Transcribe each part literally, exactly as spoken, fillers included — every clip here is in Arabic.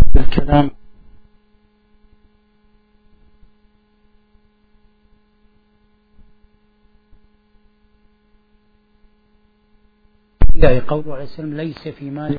الكلام يعني قوله عليه السلام ليس في مال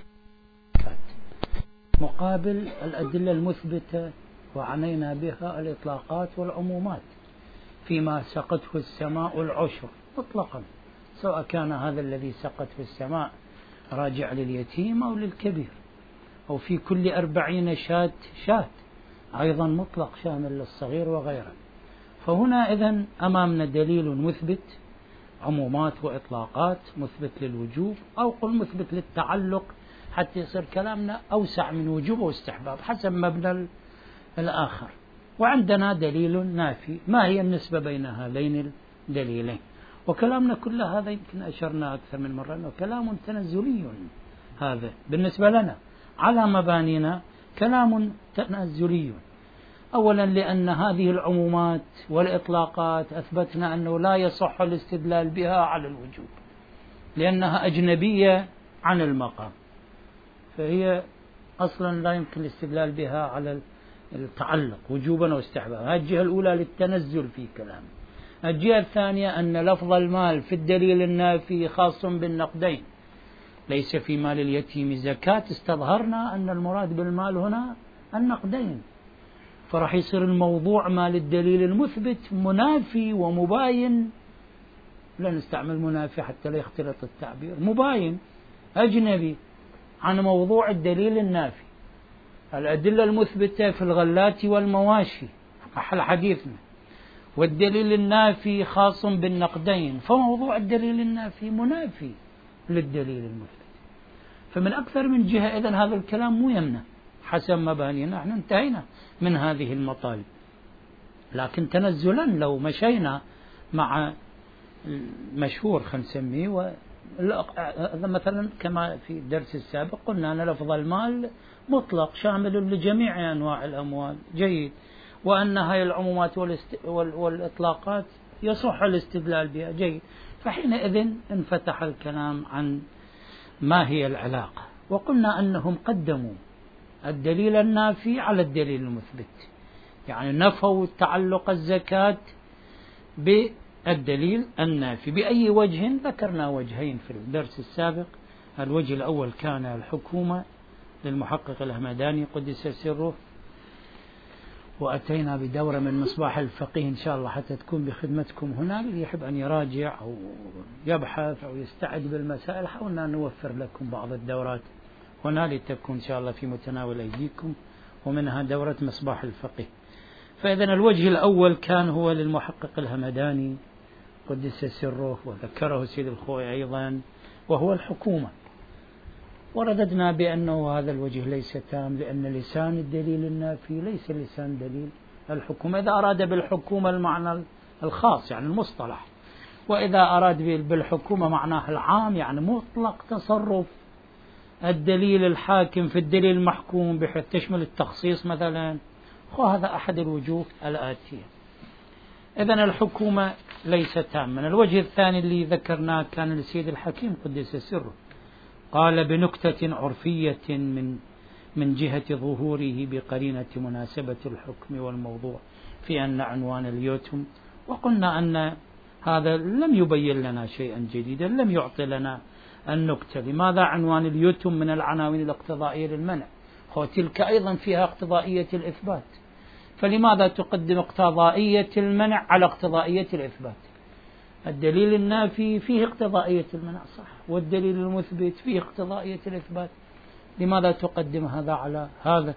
مقابل الأدلة المثبتة وعنينا بها الإطلاقات والعمومات فيما سقته السماء العشر مطلقا، سواء كان هذا الذي سقته السماء راجع لليتيم أو للكبير، أو في كل أربعين شاة شاة أيضا مطلق شامل للصغير وغيره. فهنا إذن أمامنا دليل مثبت عمومات وإطلاقات، مثبت للوجوب أو قل مثبت للتعلق، حتى يصير كلامنا أوسع من وجوب واستحباب حسب مبنى الآخر. وعندنا دليل نافي. ما هي النسبة بين هذين الدليلين؟ وكلامنا كل هذا يمكن أشرنا أكثر من مرة أنه كلام تنزلي، هذا بالنسبة لنا على مبانينا كلام تنزلي. أولا لأن هذه العمومات والإطلاقات أثبتنا أنه لا يصح الاستدلال بها على الوجوب، لأنها أجنبية عن المقام، فهي أصلا لا يمكن الاستدلال بها على التعلق وجوبا واستحبابا. هذه الجهة الأولى للتنزل في كلام. الجهة الثانية أن لفظ المال في الدليل النافي خاص بالنقدين، ليس في مال اليتيم زكاة، استظهرنا أن المراد بالمال هنا النقدين، فرح يصير الموضوع مال الدليل المثبت منافي ومباين. لا نستعمل منافي حتى لا يختلط التعبير، مباين أجنبي عن موضوع الدليل النافي. الأدلة المثبتة في الغلات والمواشي أحل حديثنا، والدليل النافي خاص بالنقدين، فموضوع الدليل النافي منافي للدليل المثبت. فمن أكثر من جهة إذن هذا الكلام مو يمنع حسب مبانينا، احنا انتهينا من هذه المطالب. لكن تنزلا لو مشينا مع مشهور خلينا نسميه، مثلا كما في الدرس السابق قلنا أن لفظ المال مطلق شامل لجميع أنواع الأموال، جيد، وأن هاي العمومات والإطلاقات يصح الاستدلال بها، جيد. فحينئذ انفتح الكلام عن ما هي العلاقة، وقلنا أنهم قدموا الدليل النافي على الدليل المثبت، يعني نفوا تعلق الزكاة بالدليل النافي. بأي وجه؟ ذكرنا وجهين في الدرس السابق. الوجه الأول كان الحكومة للمحقق الهمداني قدس سره، وأتينا بدورة من مصباح الفقيه إن شاء الله حتى تكون بخدمتكم هنا، اللي يحب أن يراجع أو يبحث أو يستعد بالمسائل حاولنا نوفر لكم بعض الدورات هنا لتكون إن شاء الله في متناول أيديكم، ومنها دورة مصباح الفقيه. فإذن الوجه الأول كان هو للمحقق الهمداني قدس سره، وذكره سيد الخوئي أيضا، وهو الحكومة. ورددنا بأنه هذا الوجه ليس تام، لأن لسان الدليل النافي ليس لسان دليل الحكومة، إذا أراد بالحكومة المعنى الخاص يعني المصطلح، وإذا أراد بالحكومة معناه العام يعني مطلق تصرف الدليل الحاكم في الدليل المحكوم بحيث تشمل التخصيص مثلا، وهذا أحد الوجوه الآتية. إذن الحكومة ليس تاما. الوجه الثاني اللي ذكرناه كان لسيد الحكيم قدس سره، قال بنكتة عرفية من من جهة ظهوره بقرينة مناسبة الحكم والموضوع في أن عنوان اليتم، وقلنا أن هذا لم يبين لنا شيئا جديدا، لم يعطي لنا النكتة. لماذا عنوان اليتم من العناوين الاقتضائية للمنع؟ وتلك أيضا فيها اقتضائية الإثبات، فلماذا تقدم اقتضائية المنع على اقتضائية الإثبات؟ الدليل النافي فيه اقتضائية المنع صح، والدليل المثبت فيه اقتضائية الإثبات، لماذا تقدم هذا على هذا؟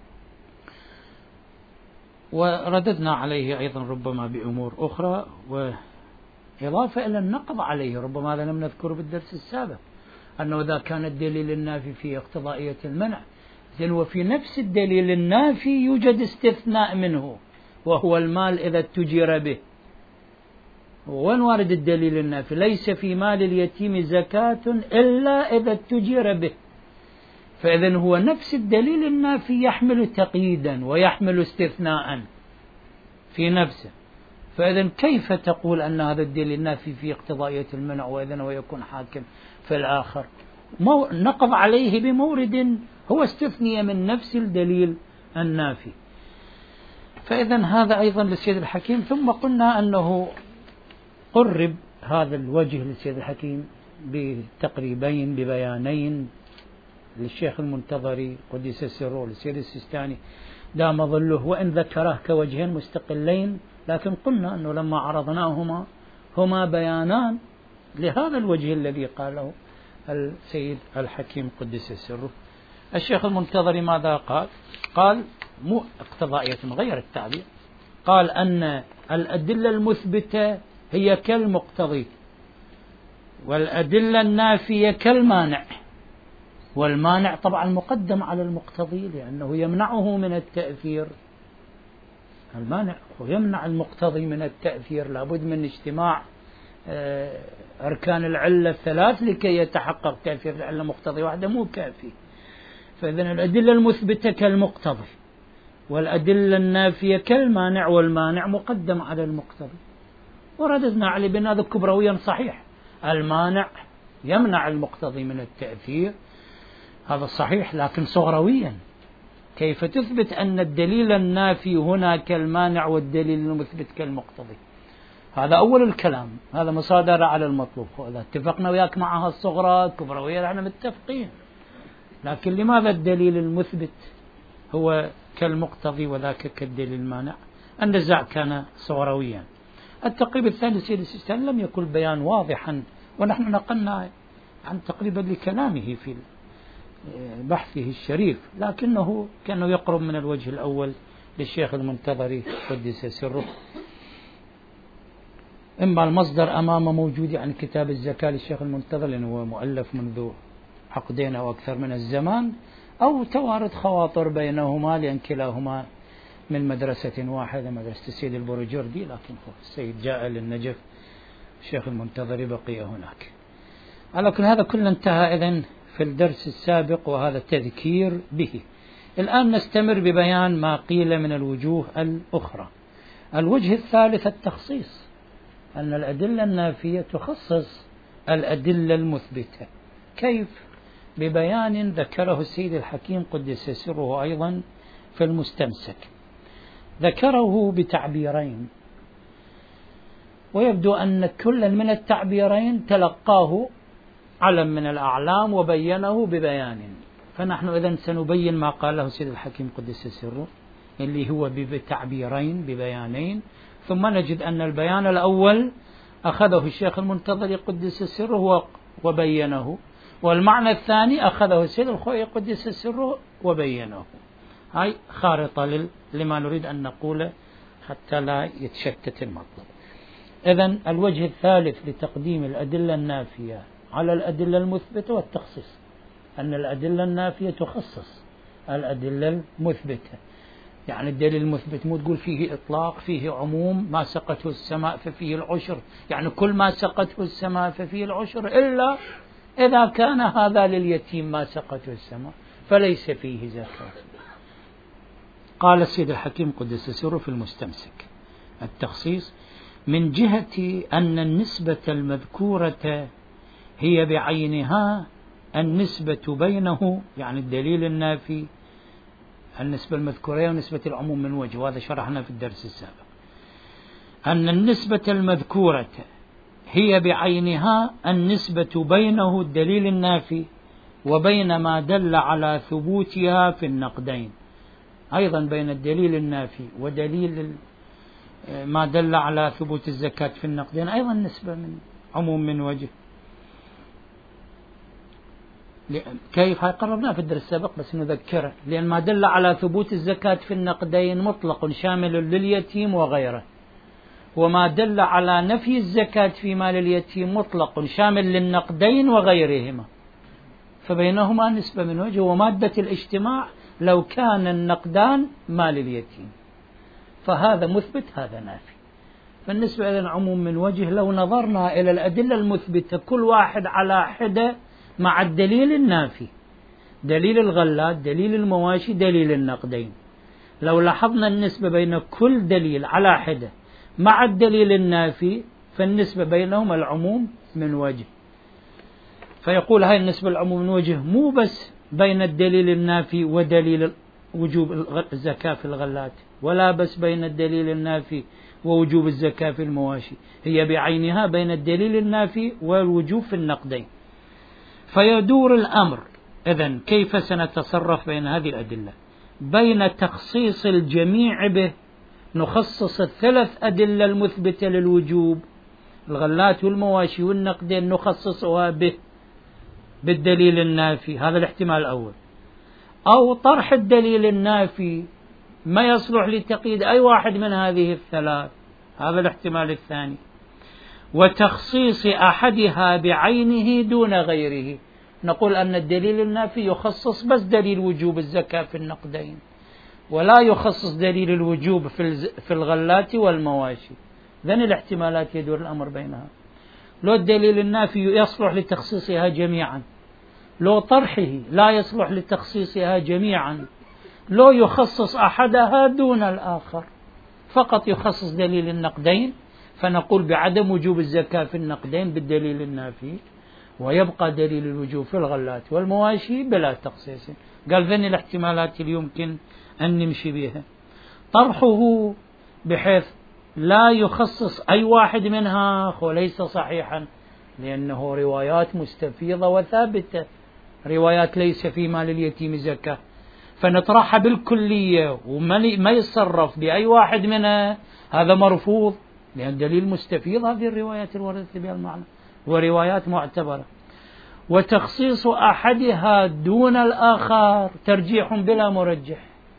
ورددنا عليه أيضا ربما بأمور أخرى، وإضافة إلى النقض عليه ربما هذا لم نذكره بالدرس السابق، أنه إذا كان الدليل النافي فيه اقتضائية المنع، إذن وفي نفس الدليل النافي يوجد استثناء منه، وهو المال إذا اتجر به. وين وارد الدليل النافي؟ ليس في مال اليتيم زكاة إلا إذا اتجر به. فإذن هو نفس الدليل النافي يحمل تقييدا ويحمل استثناء في نفسه. فإذن كيف تقول أن هذا الدليل النافي في اقتضائية المنع وإذن هو يكون حاكم في الآخر؟ نقض عليه بمورد هو استثني من نفس الدليل النافي. فإذا هذا أيضا للسيد الحكيم. ثم قلنا أنه قرب هذا الوجه للسيد الحكيم بتقريبين ببيانين للشيخ المنتظري قدس سره وللسيد السيستاني دام ظله، وإن ذكره كوجهين مستقلين، لكن قلنا أنه لما عرضناهما هما بيانان لهذا الوجه الذي قاله السيد الحكيم قدس سره. الشيخ المنتظري ماذا قال؟ قال مو اقتضائية، غير التعبير، قال أن الأدلة المثبتة هي كالمقتضي، والأدلة النافية كالمانع، والمانع طبعا مقدم على المقتضي لأنه يمنعه من التأثير. المانع يمنع المقتضي من التأثير، لابد من اجتماع أركان العلة الثلاث لكي يتحقق تأثير العلة. مقتضي واحدة مو كافي. فإذن الأدلة المثبتة كالمقتضي، والأدلة النافية كالمانع، والمانع مقدم على المقتضي. ورددنا عليه بأن هذا كبرويا صحيح، المانع يمنع المقتضي من التأثير، هذا صحيح، لكن صغرويا. كيف تثبت أن الدليل النافي هنا كالمانع والدليل المثبت كالمقتضي؟ هذا أول الكلام، هذا مصادرة على المطلوب. إذا اتفقنا وياك معها الصغرى كبروية نحن متفقين، لكن لماذا الدليل المثبت هو كالمقتضي وذاك كالدليل المانع؟ النزاع كان صغرويا. التقريب الثاني سيد السيستاني لم يكن بيان واضحا، ونحن نقلنا عن تقريبا لكلامه في بحثه الشريف، لكنه كان يقرب من الوجه الأول للشيخ المنتظري قدس سره. إما المصدر أمامه موجود عن كتاب الزكاة للشيخ المنتظري لأنه هو مؤلف منذ عقدين أو أكثر من الزمان، أو توارد خواطر بينهما لأن كلاهما من مدرسة واحدة، مدرسة السيد البروجردي، لكن السيد جاء للنجف، الشيخ المنتظري بقي هناك. على كل هذا كله انتهى إذن في الدرس السابق، وهذا تذكير به. الآن نستمر ببيان ما قيل من الوجوه الأخرى. الوجه الثالث التخصيص، أن الأدلة النافية تخصص الأدلة المثبتة. كيف؟ ببيان ذكره السيد الحكيم قدس سره أيضا في المستمسك. ذكره بتعبيرين، ويبدو أن كل من التعبيرين تلقاه علم من الأعلام وبينه ببيان. فنحن إذن سنبين ما قاله السيد الحكيم قدس سره اللي هو بتعبيرين ببيانين، ثم نجد أن البيان الأول أخذه الشيخ المنتظري قدس سره وبينه، والمعنى الثاني أخذه السيد الخوئي قدس سره وبينه. هاي خارطة لما نريد أن نقوله حتى لا يتشتت المطلب. إذن الوجه الثالث لتقديم الأدلة النافية على الأدلة المثبتة والتخصيص، أن الأدلة النافية تخصص الأدلة المثبتة. يعني الدليل المثبت مو تقول فيه إطلاق، فيه عموم، ما سقته السماء ففيه العشر، يعني كل ما سقته السماء ففيه العشر، إلا إذا كان هذا لليتيم ما سقته السماء فليس فيه زكاة. قال السيد الحكيم قدس سره في المستمسك التخصيص من جهة أن النسبة المذكورة هي بعينها النسبة بينه، يعني الدليل النافي، النسبة المذكورة ونسبة العموم من وجه، وهذا شرحنا في الدرس السابق. أن النسبة المذكورة هي بعينها النسبة بينه الدليل النافي وبين ما دل على ثبوتها في النقدين. أيضا بين الدليل النافي ودليل ما دل على ثبوت الزكاة في النقدين أيضا نسبة من عموم من وجه. كيف؟ هاي قررناه في الدرس السابق بس نذكره. لأن ما دل على ثبوت الزكاة في النقدين مطلق شامل لليتيم وغيره، وما دل على نفي الزكاة في مال اليتيم مطلق شامل للنقدين وغيرهما، فبينهما نسبة من وجه. ومادة الاجتماع لو كان النقدان مال اليتيم، فهذا مثبت هذا نافي. فالنسبة إلى العموم من وجه لو نظرنا إلى الأدلة المثبتة كل واحد على حدة مع الدليل النافي، دليل الغلات، دليل المواشي، دليل النقدين، لو لاحظنا النسبة بين كل دليل على حدة مع الدليل النافي فالنسبة بينهم العموم من وجه. فيقول هاي النسبة العموم من وجه مو بس بين الدليل النافي ودليل وجوب الزكاة في الغلات، ولا بس بين الدليل النافي ووجوب الزكاة في المواشي، هي بعينها بين الدليل النافي والوجوب في النقدين. فيدور الأمر إذن كيف سنتصرف بين هذه الأدلة؟ بين تخصيص الجميع به، نخصص الثلاث أدلة المثبتة للوجوب، الغلات والمواشي والنقدين، نخصصها به بالدليل النافي، هذا الاحتمال الأول. أو طرح الدليل النافي ما يصلح لتقييد أي واحد من هذه الثلاث، هذا الاحتمال الثاني. وتخصيص أحدها بعينه دون غيره، نقول أن الدليل النافي يخصص بس دليل وجوب الزكاة في النقدين، ولا يخصص دليل الوجوب في الغلات والمواشي. ذن الاحتمالات يدور الأمر بينها. لو الدليل النافي يصلح لتخصيصها جميعا، لو طرحه لا يصلح لتخصيصها جميعا، لو يخصص أحدها دون الآخر، فقط يخصص دليل النقدين، فنقول بعدم وجوب الزكاة في النقدين بالدليل النافي، ويبقى دليل الوجوب في الغلات والمواشي بلا تخصيص. قال ذني الاحتمالات اللي يمكن أن نمشي بها. طرحه بحيث لا يخصص أي واحد منها وليس صحيحا، لأنه روايات مستفيضة وثابتة، روايات ليس في مال اليتيم زكاة، فنطرحها بالكلية وما يتصرف بأي واحد منها، هذا مرفوض، لأن دليل مستفيض هذه الروايات الواردة بها المعنى، وروايات معتبرة. وتخصيص أحدها دون الآخر ترجيح بلا مرجح،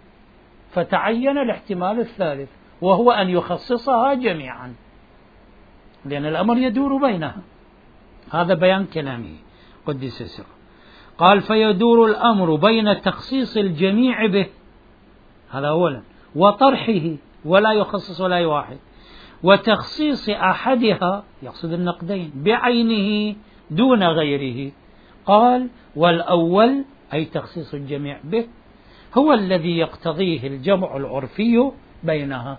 فتعين الاحتمال الثالث، وهو أن يخصصها جميعا، لأن الأمر يدور بينها. هذا بيان كلامه قدس سره. قال فيدور الأمر بين تخصيص الجميع به، هذا أولا، وطرحه ولا يخصص ولا واحد، وتخصيص أحدها يقصد النقدين بعينه دون غيره. قال والأول أي تخصيص الجميع به هو الذي يقتضيه الجمع العرفي بينها.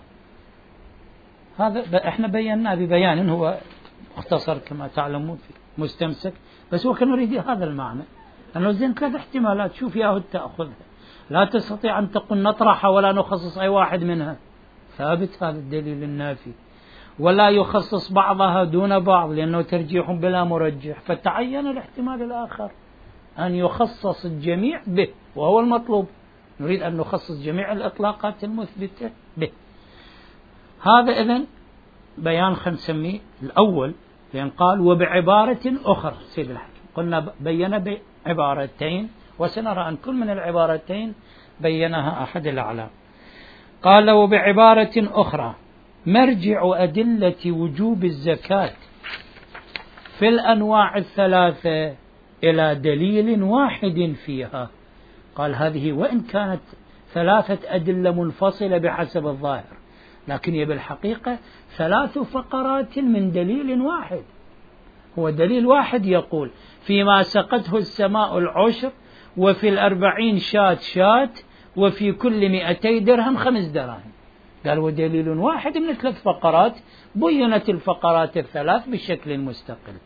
هذا احنا بينا ببيان هو مختصر كما تعلمون في مستمسك، بس هو كان يريد هذا المعنى، أنه زين ثلاث احتمالات شوف ياهو تأخذها، لا تستطيع أن تقول نطرحها ولا نخصص أي واحد منها، ثابت هذا الدليل النافي، ولا يخصص بعضها دون بعض لأنه ترجيح بلا مرجح، فتعين الاحتمال الآخر أن يخصص الجميع به، وهو المطلوب، نريد أن نخصص جميع الإطلاقات المثبتة به. هذا إذن بيان خلينا نسميه الأول، لأن قال وبعبارة أخرى، سيد الحكيم قلنا بين بعبارتين، وسنرى أن كل من العبارتين بينها أحد الأعلام. قال وبعبارة أخرى مرجع أدلة وجوب الزكاة في الأنواع الثلاثة إلى دليل واحد فيها. قال هذه وإن كانت ثلاثة أدلة منفصلة بحسب الظاهر، لكن هي بالحقيقة ثلاث فقرات من دليل واحد. هو دليل واحد يقول فيما سقته السماء العشر، وفي الأربعين شات شات، وفي كل مئتي درهم خمس دراهم. قال ودليل واحد من ثلاث فقرات، بينت الفقرات الثلاث بشكل مستقل.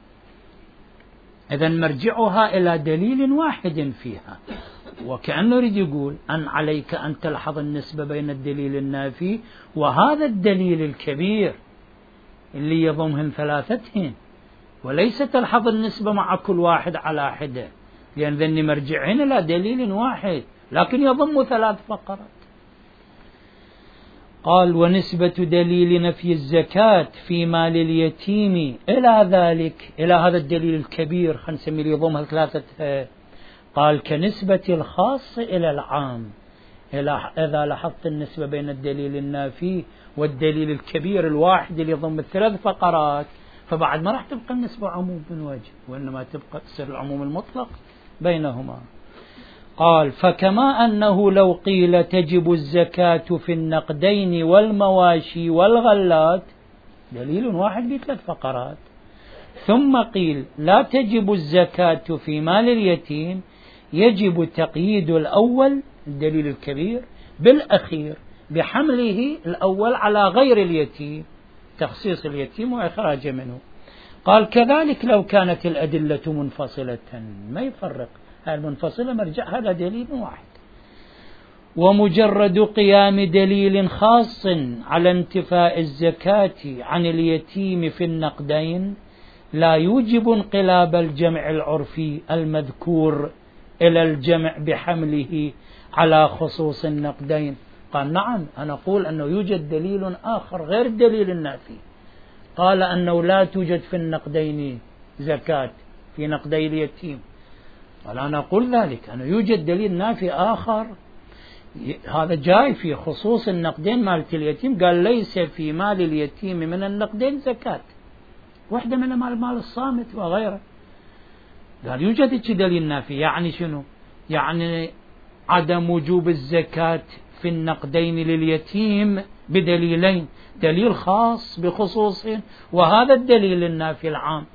إذن مرجعها إلى دليل واحد فيها، وكأنه يريد يقول أن عليك أن تلحظ النسبة بين الدليل النافي وهذا الدليل الكبير اللي يضمهم ثلاثتهم، وليس تلحظ النسبة مع كل واحد على حدة، لأن ذني مرجعين إلى دليل واحد لكن يضم ثلاث فقرات. قال قال ونسبة دليل نفي الزكاة في مال اليتيم إلى ذلك، إلى هذا الدليل الكبير خلينا نسميه يضمها ثلاثة، قال كنسبة الخاص إلى العام. إذا لاحظت النسبة بين الدليل النافي والدليل الكبير الواحد اللي يضم الثلاث فقرات، فبعد ما راح تبقى النسبة عموم من وجه، وإنما تبقى تصير العموم المطلق بينهما. قال فكما أنه لو قيل تجب الزكاة في النقدين والمواشي والغلات، دليل واحد بثلاث فقرات، ثم قيل لا تجب الزكاة في مال اليتيم، يجب تقييد الأول الدليل الكبير بالأخير بحمله الأول على غير اليتيم، تخصيص اليتيم وإخراجه منه. قال كذلك لو كانت الأدلة منفصلة، ما يفرق المنفصلة مرجع هذا دليل واحد. ومجرد قيام دليل خاص على انتفاء الزكاة عن اليتيم في النقدين لا يوجب انقلاب الجمع العرفي المذكور إلى الجمع بحمله على خصوص النقدين. قال نعم، أنا أقول أنه يوجد دليل آخر غير الدليل النافي، قال أنه لا توجد في النقدين زكاة في نقدي اليتيم. قال أنا أقول ذلك، أنه يوجد دليل نافي آخر هذا جاي في خصوص النقدين مال اليتيم، قال ليس في مال اليتيم من النقدين زكاة، واحدة من مال مال الصامت وغيره. قال يوجد دليل نافي، يعني شنو؟ يعني عدم وجوب الزكاة في النقدين لليتيم بدليلين، دليل خاص بخصوصه وهذا الدليل النافي العام.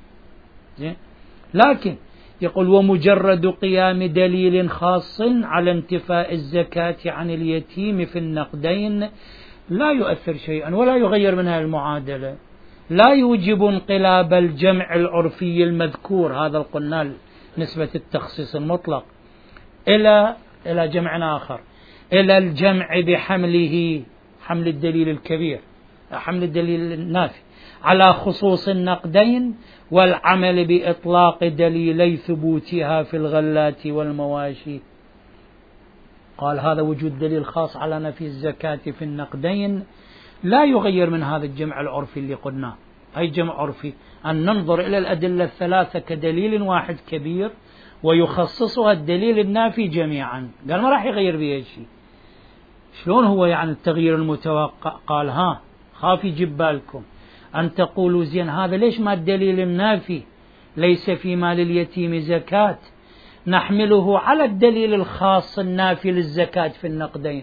لكن يقول ومجرد قيام دليل خاص على انتفاء الزكاة عن اليتيم في النقدين لا يؤثر شيئا ولا يغير منها المعادلة، لا يوجب انقلاب الجمع العرفي المذكور، هذا القلنا نسبة التخصيص المطلق، إلى إلى جمع آخر، إلى الجمع بحمله، حمل الدليل الكبير، حمل الدليل النافي على خصوص النقدين، والعمل بإطلاق دليلي ثبوتها في الغلات والمواشي. قال هذا وجود دليل خاص على نفي الزكاة في النقدين لا يغير من هذا الجمع العرفي اللي قلناه. أي جمع عرفي؟ أن ننظر إلى الأدلة الثلاثة كدليل واحد كبير ويخصصها الدليل النافي جميعا. قال ما راح يغير بها شيء. شلون هو يعني التغيير المتوقع؟ قال ها خاف يجيب بالكم أن تقولوا زين هذا ليش ما الدليل النافي ليس في مال اليتيم زكاة نحمله على الدليل الخاص النافي للزكاة في النقدين،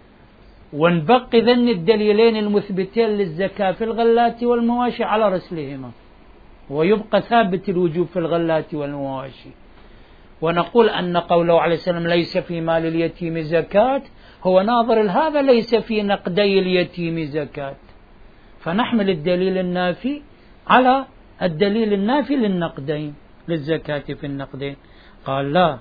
ونبقي ذن الدليلين المثبتين للزكاة في الغلات والمواشي على رسلهما، ويبقى ثابت الوجوب في الغلات والمواشي، ونقول أن قوله عليه السلام ليس في مال اليتيم زكاة هو ناظر لهذا ليس في نقدي اليتيم زكاة، فنحمل الدليل النافي على الدليل النافي للنقدين للزكاة في النقدين. قال لا،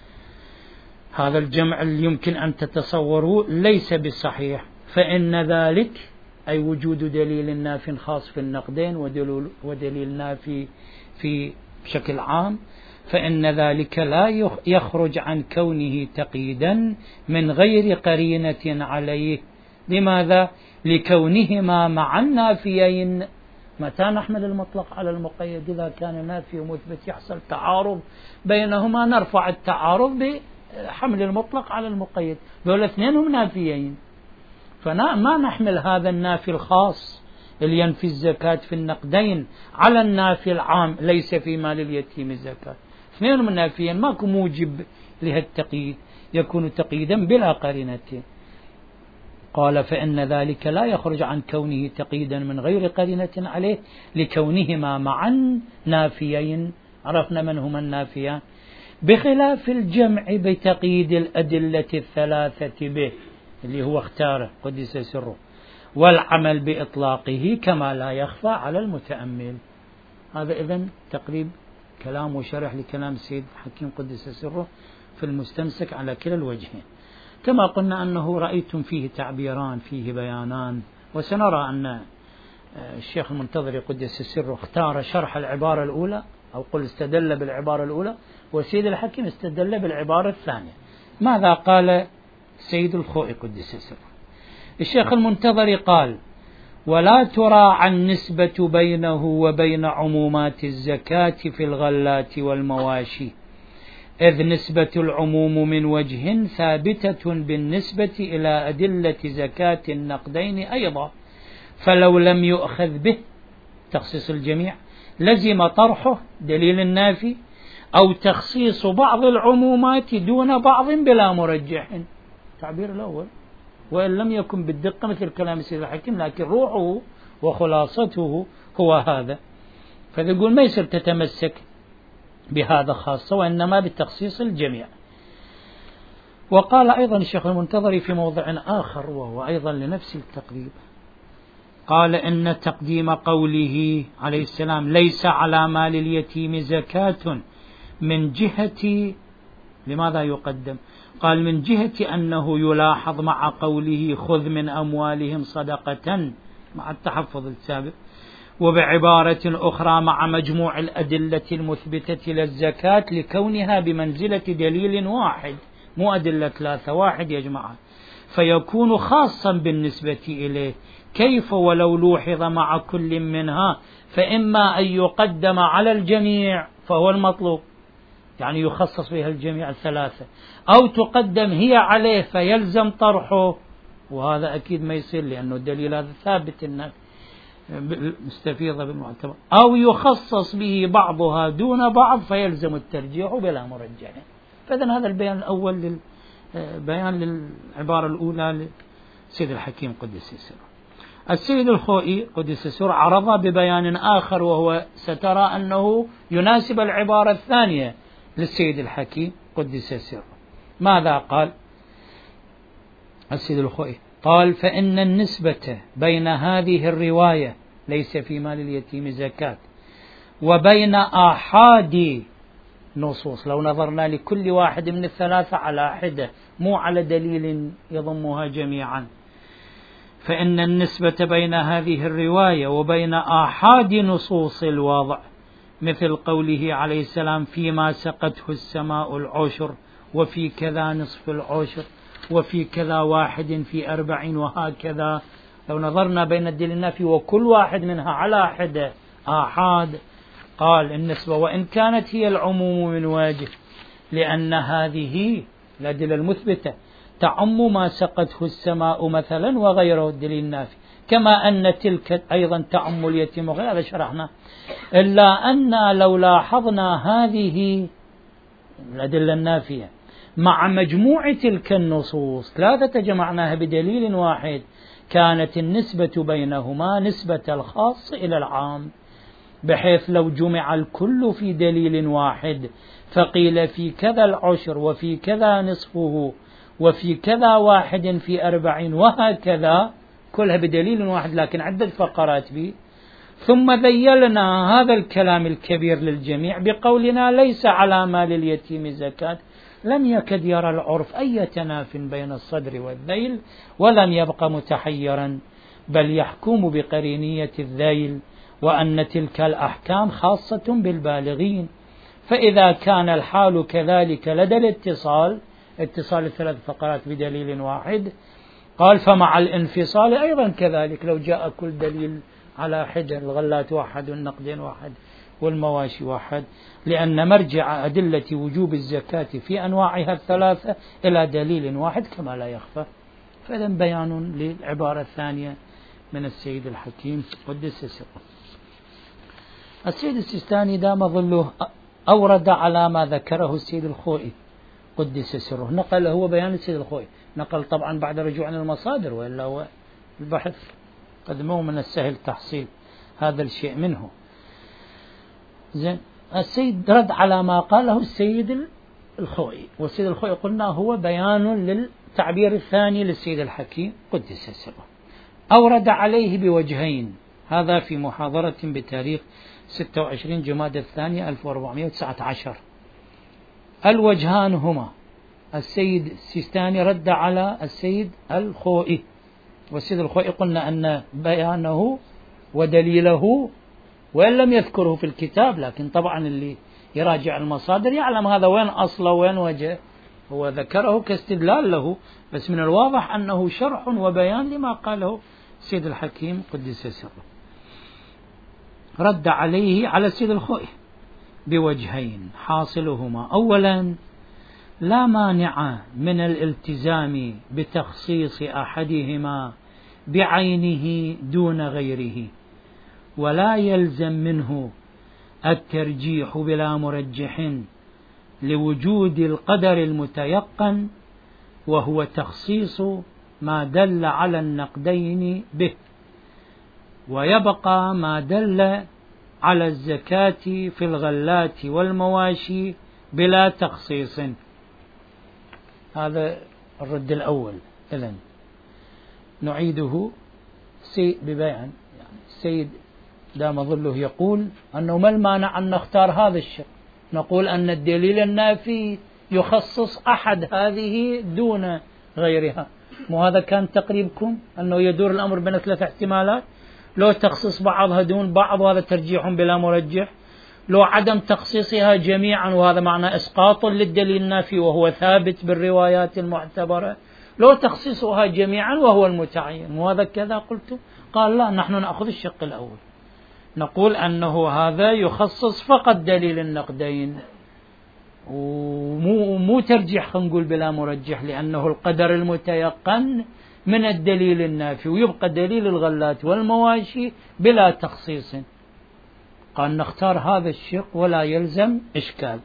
هذا الجمع اللي يمكن أن تتصوروه ليس بصحيح، فإن ذلك أي وجود دليل نافي خاص في النقدين ودليل, ودليل نافي في بشكل عام، فإن ذلك لا يخرج عن كونه تقييدا من غير قرينة عليه. لماذا؟ لكونهما مع النافيين. متى نحمل المطلق على المقيد؟ إذا كان نافي ومثبت يحصل تعارض بينهما نرفع التعارض بحمل المطلق على المقيد، دول اثنين هم نافيين، فما نحمل هذا النافي الخاص اللي ينفي الزكاة في النقدين على النافي العام ليس في مال اليتيم الزكاة. اثنين من نافيين ماكو موجب لهالتقييد، يكون تقييدا بلا قرينة. قال فإن ذلك لا يخرج عن كونه تقييدا من غير قرينة عليه لكونهما معا نافيين. عرفنا من هما النافيان، بخلاف الجمع بتقييد الأدلة الثلاثة به اللي هو اختاره قدس سره، والعمل بإطلاقه كما لا يخفى على المتأمل. هذا إذن تقريب كلام وشرح لكلام السيد حكيم قدس سره في المستمسك على كلا الوجهين. كما قلنا أنه رأيتم فيه تعبيران فيه بيانان، وسنرى أن الشيخ المنتظر قدس سره اختار شرح العبارة الأولى أو قل استدل بالعبارة الأولى، والسيد الحكيم استدل بالعبارة الثانية. ماذا قال السيد الخوئي قدس سره؟ الشيخ المنتظر قال ولا تراعى النسبة بينه وبين عمومات الزكاة في الغلات والمواشي، إذ نسبة العموم من وجه ثابتة بالنسبة إلى أدلة زكاة النقدين أيضا، فلو لم يؤخذ به تخصيص الجميع لزم طرحه دليل النافي أو تخصيص بعض العمومات دون بعض بلا مرجح. تعبير الأول، وإن لم يكن بالدقة مثل كلام السيد الحكيم، لكن روحه وخلاصته هو هذا. فيقول ما يصير تتمسك بهذا خاصة، وإنما بتخصيص الجميع. وقال أيضا الشيخ المنتظري في موضع آخر وهو أيضا لنفس التقريب، قال إن تقديم قوله عليه السلام ليس على مال اليتيم زكاة من جهة لماذا يقدم؟ قال من جهة أنه يلاحظ مع قوله خذ من أموالهم صدقة مع التحفظ السابق، وبعبارة أخرى مع مجموع الأدلة المثبتة للزكاة لكونها بمنزلة دليل واحد، مو أدلة ثلاثة، واحد يجمعها، فيكون خاصا بالنسبة إليه. كيف ولو لوحظ مع كل منها؟ فإما أن يقدم على الجميع فهو المطلوب، يعني يخصص بها الجميع الثلاثة، أو تقدم هي عليه فيلزم طرحه، وهذا أكيد ما يصير لأنه الدليل هذا ثابت الناس مستفيضة بالمعتبر، أو يخصص به بعضها دون بعض فيلزم الترجيح بلا مرجح. فإذن هذا البيان الأول بيان للعبارة الأولى لسيد الحكيم قدس سره. السيد الخوئي قدس سره عرض ببيان آخر، وهو سترى أنه يناسب العبارة الثانية للسيد الحكيم قدس سره. ماذا قال السيد الخوئي؟ قال فإن النسبة بين هذه الرواية ليس في مال اليتيم زكاة وبين آحاد نصوص، لو نظرنا لكل واحد من الثلاثة على حدة مو على دليل يضمها جميعا، فإن النسبة بين هذه الرواية وبين آحاد نصوص الوضع مثل قوله عليه السلام فيما سقته السماء العشر، وفي كذا نصف العشر، وفي كذا واحد في أربعين، وهكذا. لو نظرنا بين الدليل النافي وكل واحد منها على حدة آحاد، قال النسبة وإن كانت هي العموم من وجه، لأن هذه الأدلة المثبتة تعم ما سقته السماء مثلا وغيره الدليل النافي، كما أن تلك أيضا تعم اليتيم وغيره، هذا شرحنا. إلا أن لو لاحظنا هذه الأدلة النافية مع مجموع تلك النصوص ثلاثة جمعناها بدليل واحد، كانت النسبة بينهما نسبة الخاص إلى العام، بحيث لو جمع الكل في دليل واحد فقيل في كذا العشر وفي كذا نصفه وفي كذا واحد في أربعين وهكذا، كلها بدليل واحد لكن عدة فقرات به، ثم ذيلنا هذا الكلام الكبير للجميع بقولنا ليس على مال اليتيم زكاة، لم يكد يرى العرف أي تناف بين الصدر والذيل، ولم يبق متحيرا، بل يحكم بقرينية الذيل، وأن تلك الأحكام خاصة بالبالغين. فإذا كان الحال كذلك لدى الاتصال، اتصال الثلاث فقرات بدليل واحد، قال فمع الانفصال أيضا كذلك، لو جاء كل دليل على حدة، الغلات واحد والنقدين واحد والمواشي واحد، لأن مرجع أدلة وجوب الزكاة في أنواعها الثلاثة إلى دليل واحد كما لا يخفى. فإذا بيان للعبارة الثانية من السيد الحكيم قدس سره. السيد السيستاني دام ظله أورد على ما ذكره السيد الخوئي قدس سره، نقل هو بيان السيد الخوئي، نقل طبعا بعد رجوع عن المصادر، وإلا هو البحث قد مو من السهل تحصيل هذا الشيء منه. زين، السيد رد على ما قاله السيد الخوئي، والسيد الخوئي قلنا هو بيان للتعبير الثاني للسيد الحكيم قدس سره. أورد عليه بوجهين، هذا في محاضرة بتاريخ ستة وعشرين جمادى الثانية ألف وأربعمائة وتسعة عشر. الوجهان هما السيد السيستاني رد على السيد الخوئي، والسيد الخوئي قلنا أن بيانه ودليله وإن لم يذكره في الكتاب، لكن طبعا اللي يراجع المصادر يعلم هذا وين أصله وين وجه، هو ذكره كاستدلال له، بس من الواضح أنه شرح وبيان لما قاله السيد الحكيم قدس سره. رد عليه على السيد الخوئي بوجهين، حاصلهما أولا لا مانع من الالتزام بتخصيص أحدهما بعينه دون غيره، ولا يلزم منه الترجيح بلا مرجح لوجود القدر المتيقن، وهو تخصيص ما دل على النقدين به، ويبقى ما دل على الزكاة في الغلات والمواشي بلا تخصيص. هذا الرد الأول. إذن نعيده سي ببيان، يعني السيد دام ظله يقول أنه ما المانع أن نختار هذا الشيء، نقول أن الدليل النافي يخصص أحد هذه دون غيرها. وهذا كان تقريبكم أنه يدور الأمر بين ثلاث احتمالات، لو تخصيص بعضها دون بعض وهذا ترجيح بلا مرجح، لو عدم تخصيصها جميعا وهذا معنى إسقاط للدليل النافي وهو ثابت بالروايات المعتبرة، لو تخصيصها جميعا وهو المتعين. وهذا كذا قلت. قال لا، نحن نأخذ الشق الأول، نقول أنه هذا يخصص فقط دليل النقدين ومو مو ترجيح، خلينا نقول بلا مرجح، لأنه القدر المتيقن من الدليل النافي، ويبقى دليل الغلات والمواشي بلا تخصيص. قال نختار هذا الشق ولا يلزم إشكال.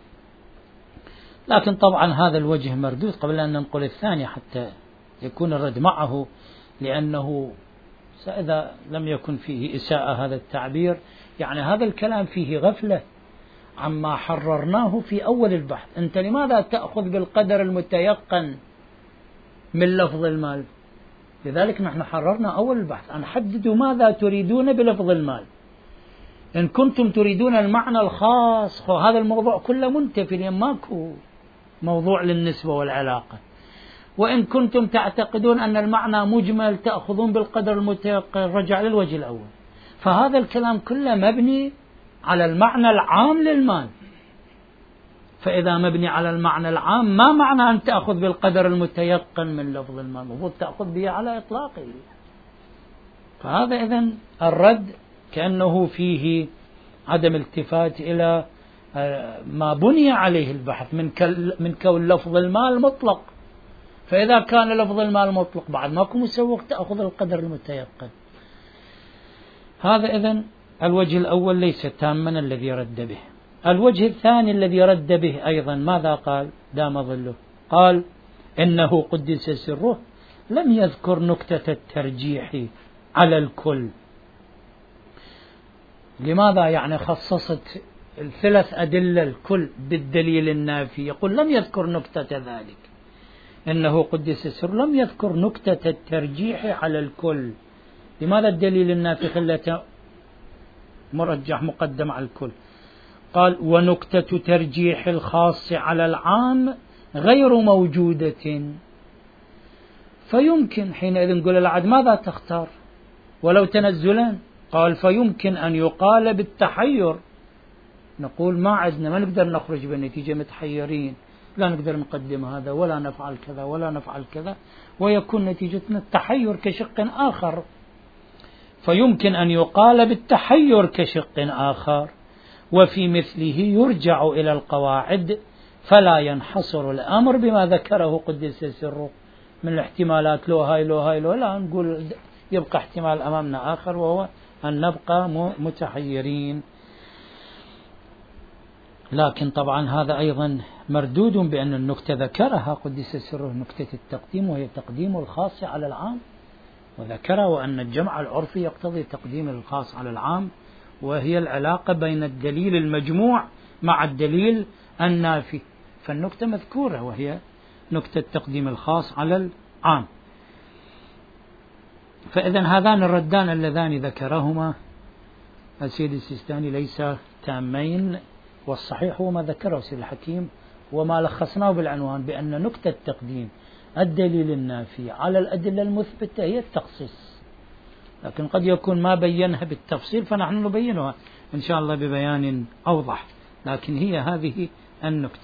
لكن طبعا هذا الوجه مردود قبل أن ننقل الثاني حتى يكون الرد معه، لأنه إذا لم يكن فيه إساءة هذا التعبير، يعني هذا الكلام فيه غفلة عما حررناه في أول البحث. أنت لماذا تأخذ بالقدر المتيقن من لفظ المال؟ لذلك نحن حررنا أول البحث أن حددوا ماذا تريدون بلفظ المال. إن كنتم تريدون المعنى الخاص، هذا الموضوع كله منتفي، لأن ماكو موضوع للنسبة والعلاقة. وإن كنتم تعتقدون أن المعنى مجمل تأخذون بالقدر المتيقن، رجع للوجه الأول. فهذا الكلام كله مبني على المعنى العام للمال. فإذا مبني على المعنى العام، ما معنى أن تأخذ بالقدر المتيقن من لفظ المال؟ المفروض تأخذ به على إطلاقه. فهذا إذن الرد كأنه فيه عدم التفات إلى ما بني عليه البحث من كون لفظ المال مطلق. فإذا كان لفظ المال مطلق بعد ماكو مسوق تأخذ القدر المتيقن. هذا إذن الوجه الأول ليس تاما الذي رد به. الوجه الثاني الذي رد به أيضا ماذا قال؟ دام ظله. قال إنه قدس سره لم يذكر نكتة الترجيح على الكل. لماذا يعني خصصت الثلاث أدلة الكل بالدليل النافي؟ يقول لم يذكر نكتة ذلك. إنه قدس سره لم يذكر نكتة الترجيح على الكل. لماذا الدليل النافي خلته مرجح مقدم على الكل؟ قال ونكتة ترجيح الخاص على العام غير موجودة. فيمكن حينئذ نقول العد ماذا تختار ولو تنزلا؟ قال فيمكن أن يقال بالتحير. نقول ما عندنا، ما نقدر نخرج بالنتيجة متحيرين، لا نقدر نقدم هذا ولا نفعل كذا ولا نفعل كذا، ويكون نتيجتنا التحير كشق آخر. فيمكن أن يقال بالتحير كشق آخر، وفي مثله يرجع إلى القواعد فلا ينحصر الأمر بما ذكره قدس سره من الاحتمالات لو هاي لو هاي لو لا، نقول يبقى احتمال أمامنا آخر وهو أن نبقى متحيرين. لكن طبعا هذا أيضا مردود بأن النكتة ذكرها قدس سره، نكتة التقديم، وهي تقديم الخاص على العام، وذكر وأن الجمع العرفي يقتضي تقديم الخاص على العام، وهي العلاقة بين الدليل المجموع مع الدليل النافي. فالنكتة مذكورة وهي نكتة تقديم الخاص على العام. فإذا هذان الردان اللذان ذكرهما السيد السيستاني ليس تامين، والصحيح هو ما ذكره السيد الحكيم وما لخصناه بالعنوان بأن نكتة تقديم الدليل النافي على الأدلة المثبتة هي التخصيص. لكن قد يكون ما بينها بالتفصيل فنحن نبينها إن شاء الله ببيان أوضح، لكن هي هذه النكتة.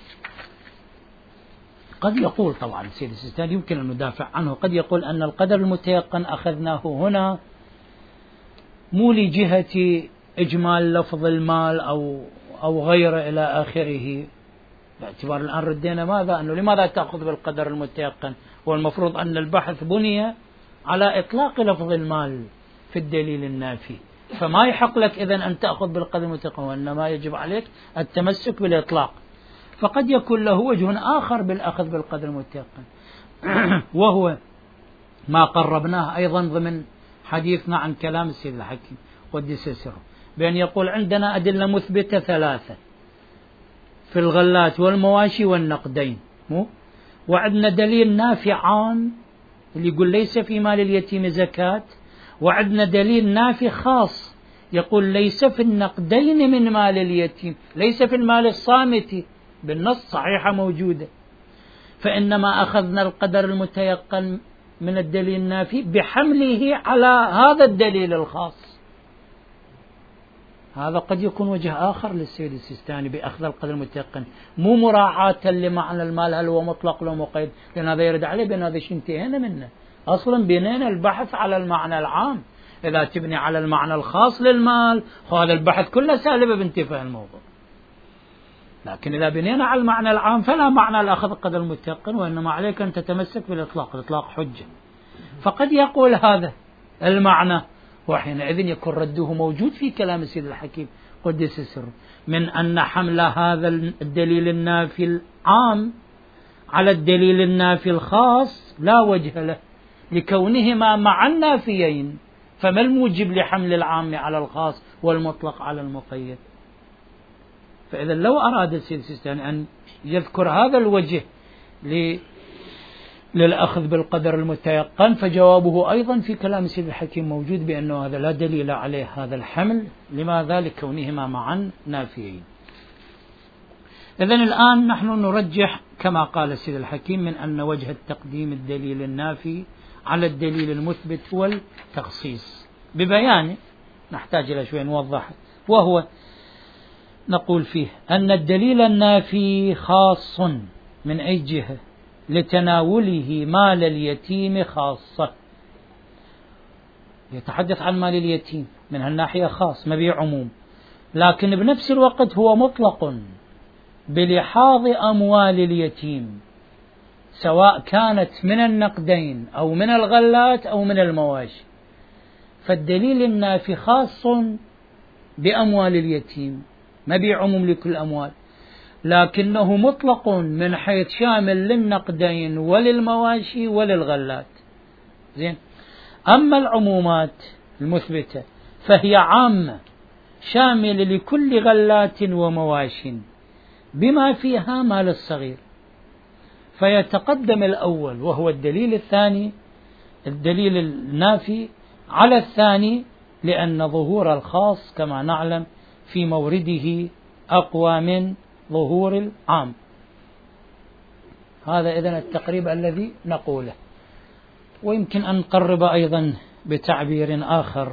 قد يقول طبعا السيد السيستاني يمكن أن ندافع عنه، قد يقول أن القدر المتيقن أخذناه هنا مو لجهة إجمال لفظ المال أو أو غيره إلى آخره، باعتبار الآن ردينا ماذا؟ أنه لماذا تأخذ بالقدر المتيقن؟ والمفروض أن البحث بني على إطلاق لفظ المال في الدليل النافي، فما يحق لك إذن أن تأخذ بالقدر المتيقن، وإنما يجب عليك التمسك بالإطلاق. فقد يكون له وجه آخر بالأخذ بالقدر المتيقن وهو ما قربناه أيضا ضمن حديثنا عن كلام السيد الحكيم قدس سره، بأن يقول عندنا أدلة مثبتة ثلاثة في الغلات والمواشي والنقدين، مو وعندنا دليل نافي عام اللي يقول ليس في مال اليتيم زكاة، وعندنا دليل نافي خاص يقول ليس في النقدين من مال اليتيم، ليس في المال الصامت بالنص صحيحة موجودة، فإنما أخذنا القدر المتيقن من الدليل النافي بحمله على هذا الدليل الخاص. هذا قد يكون وجه آخر للسيد السيستاني بأخذ القدر المتيقن، مو مراعاة لمعنى المال هل هو مطلق ولا مقيد، لأن هذا يرد عليه بأن هذا شيء انتهينا منه. أصلا بنينا البحث على المعنى العام، إذا تبني على المعنى الخاص للمال هذا البحث كله سالبه بانتفاء الموضوع. لكن إذا بنينا على المعنى العام فلا معنى لأخذ القدر المتيقن، وإنما عليك أن تتمسك بالإطلاق، الإطلاق حجة. فقد يقول هذا المعنى، وحينئذ يكون رده موجود في كلام السيد الحكيم قدس سره، من أن حمل هذا الدليل النافي العام على الدليل النافي الخاص لا وجه له، لكونهما معا نافيين. فما الموجب لحمل العام على الخاص والمطلق على المقيد؟ فإذا لو أراد السيد السيستاني أن يذكر هذا الوجه للأخذ بالقدر المتيقن، فجوابه أيضا في كلام السيد الحكيم موجود، بأنه هذا لا دليل عليه هذا الحمل. لماذا؟ لكونهما معا نافيين. إذن الآن نحن نرجح كما قال السيد الحكيم من أن وجه التقديم الدليل النافي على الدليل المثبت هو التخصيص، ببيانه نحتاج إلى شوي نوضح، وهو نقول فيه أن الدليل النافي خاص من أي جهة؟ لتناوله مال اليتيم خاصة، يتحدث عن مال اليتيم من هالناحية خاص ما به عموم، لكن بنفس الوقت هو مطلق بلحاظ أموال اليتيم، سواء كانت من النقدين أو من الغلات أو من المواشي. فالدليل النافي خاص بأموال اليتيم ما به عموم لكل الأموال، لكنه مطلق من حيث شامل للنقدين وللمواشي وللغلات. زين. أما العمومات المثبتة فهي عامة شاملة لكل غلات ومواش بما فيها مال الصغير، فيتقدم الأول وهو الدليل الثاني الدليل النافي على الثاني، لأن ظهور الخاص كما نعلم في مورده أقوى من ظهور العام. هذا إذن التقريب الذي نقوله. ويمكن أن نقرب أيضا بتعبير آخر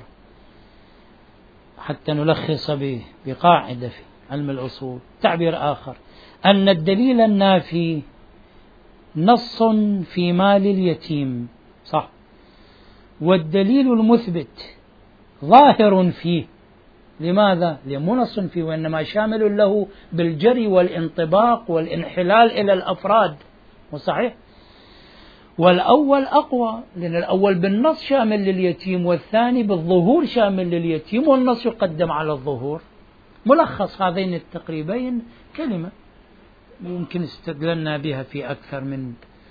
حتى نلخص به بقاعدة في علم الأصول، تعبير آخر أن الدليل النافي نص في مال اليتيم صح، والدليل المثبت ظاهر فيه. لماذا؟ لأنه نص فيه وإنما شامل له بالجري والانطباق والانحلال إلى الأفراد، وصحيح. والأول أقوى لأن الأول بالنص شامل لليتيم، والثاني بالظهور شامل لليتيم، والنص يقدم على الظهور. ملخص هذين التقريبين كلمة ممكن استدللنا بها في أكثر من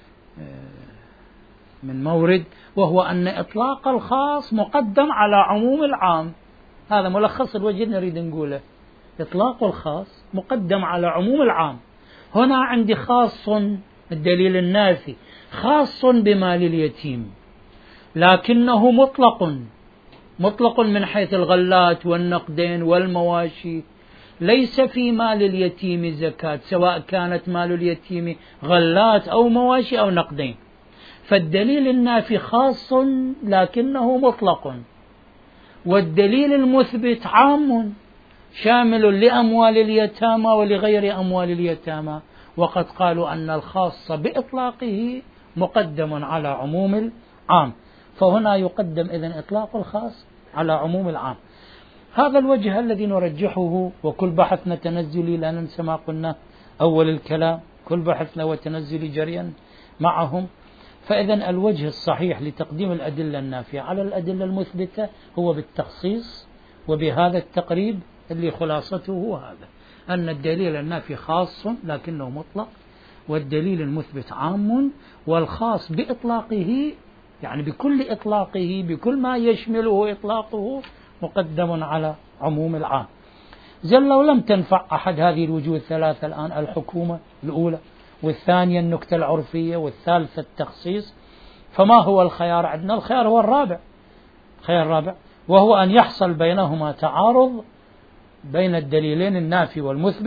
من مورد، وهو أن إطلاق الخاص مقدم على عموم العام. هذا ملخص الوجه نريد نقوله، إطلاق الخاص مقدم على عموم العام. هنا عندي خاص الدليل النافي خاص بمال اليتيم، لكنه مطلق مطلق من حيث الغلات والنقدين والمواشي، ليس في مال اليتيم زكاة، سواء كانت مال اليتيم غلات أو مواشي أو نقدين. فالدليل النافي خاص لكنه مطلق، والدليل المثبت عام شامل لأموال اليتامى ولغير أموال اليتامى، وقد قالوا أن الخاص بإطلاقه مقدم على عموم العام، فهنا يقدم إذن إطلاق الخاص على عموم العام. هذا الوجه الذي نرجحه، وكل بحثنا تنزلي لا ننسى ما قلنا أول الكلام، كل بحثنا وتنزلي جريا معهم. فإذن الوجه الصحيح لتقديم الأدلة النافية على الأدلة المثبتة هو بالتخصيص، وبهذا التقريب اللي خلاصته هذا، أن الدليل النافي خاص لكنه مطلق، والدليل المثبت عام، والخاص بإطلاقه يعني بكل إطلاقه بكل ما يشمله إطلاقه مقدم على عموم العام. زل لو لم تنفع أحد هذه الوجوه الثلاثة الآن، الحكومة الأولى، والثانية النكتة العرفية، والثالثة التخصيص، فما هو الخيار عندنا؟ الخيار هو الرابع، خيار الرابع وهو أن يحصل بينهما تعارض بين الدليلين النافي والمثبت،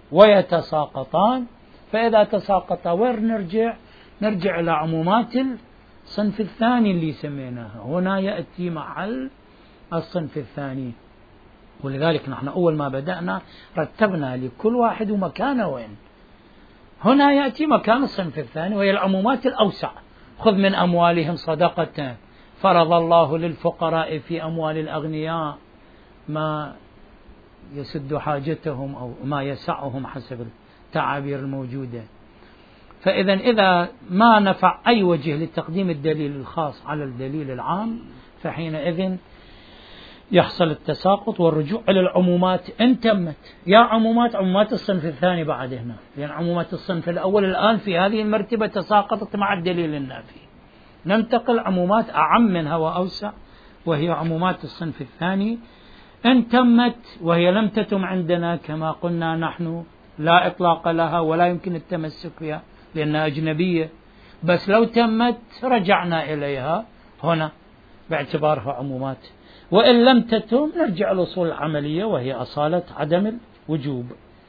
ويتساقطان. فإذا تساقطا وين نرجع؟ نرجع إلى عمومات الصنف الثاني اللي سميناها. هنا يأتي محل الصنف الثاني. ولذلك نحن أول ما بدأنا رتبنا لكل واحد مكانه وين. هنا يأتي مكان الصنف الثاني وهي العمومات الأوسع. خذ من أموالهم صدقة فرض الله للفقراء في أموال الأغنياء ما يسد حاجتهم أو ما يسعهم حسب التعابير الموجودة. فإذا إذا ما نفع أي وجه لتقديم الدليل الخاص على الدليل العام فحينئذ يحصل التساقط والرجوع إلى العمومات إن تمت. يا عمومات عمومات الصنف الثاني بعد هنا، لأن عمومات الصنف الأول الآن في هذه المرتبة تساقطت مع الدليل النافي. ننتقل عمومات أعم منها وأوسع وهي عمومات الصنف الثاني إن تمت، وهي لم تتم عندنا كما قلنا نحن لا إطلاق لها ولا يمكن التمسك بها لأنها أجنبية. بس لو تمت رجعنا إليها هنا باعتبارها عمومات. وإن لم تتم نرجع للأصول العملية وهي أصالة عدم الوجوب.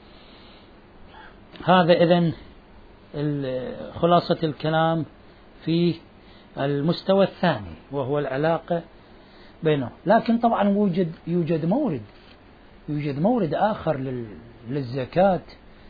هذا إذن خلاصة الكلام في المستوى الثاني وهو العلاقة بينهم. لكن طبعا يوجد يوجد مورد يوجد مورد آخر للزكاة